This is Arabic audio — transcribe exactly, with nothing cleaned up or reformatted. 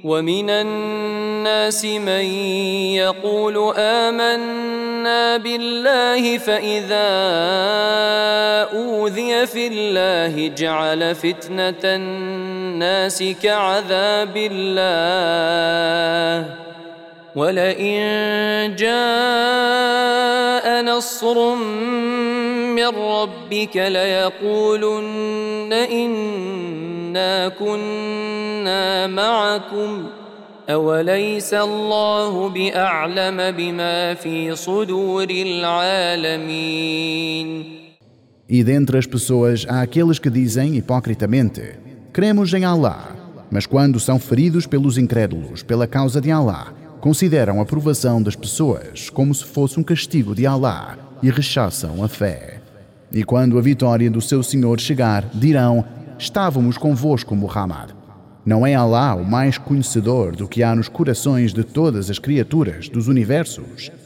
ومن الناس من يقول آمنا بالله فإذا أوذي في الله جعل فتنة الناس كعذاب الله ولئن جاء نصر من ربك ليقولن إنا كنا معكم أوليس الله بأعلم بما في صدور العالمين. E dentre as pessoas há aqueles que dizem hipocritamente: cremos em Allah, mas quando são feridos pelos incrédulos pela causa de Allah, consideram a provação das pessoas como se fosse um castigo de Allah e rechaçam a fé. E quando a vitória do seu Senhor chegar, dirão: estávamos convosco, Muhammad. Não é Allah o mais conhecedor do que há nos corações de todas as criaturas dos universos?